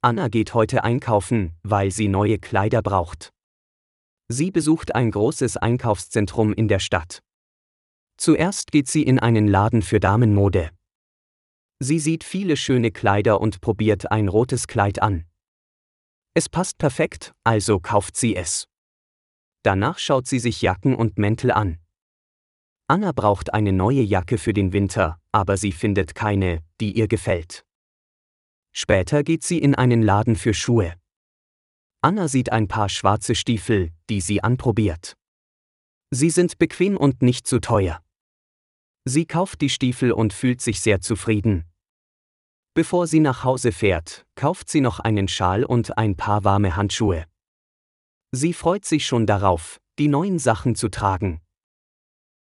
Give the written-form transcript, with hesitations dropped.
Anna geht heute einkaufen, weil sie neue Kleider braucht. Sie besucht ein großes Einkaufszentrum in der Stadt. Zuerst geht sie in einen Laden für Damenmode. Sie sieht viele schöne Kleider und probiert ein rotes Kleid an. Es passt perfekt, also kauft sie es. Danach schaut sie sich Jacken und Mäntel an. Anna braucht eine neue Jacke für den Winter, aber sie findet keine, die ihr gefällt. Später geht sie in einen Laden für Schuhe. Anna sieht ein paar schwarze Stiefel, die sie anprobiert. Sie sind bequem und nicht zu teuer. Sie kauft die Stiefel und fühlt sich sehr zufrieden. Bevor sie nach Hause fährt, kauft sie noch einen Schal und ein paar warme Handschuhe. Sie freut sich schon darauf, die neuen Sachen zu tragen.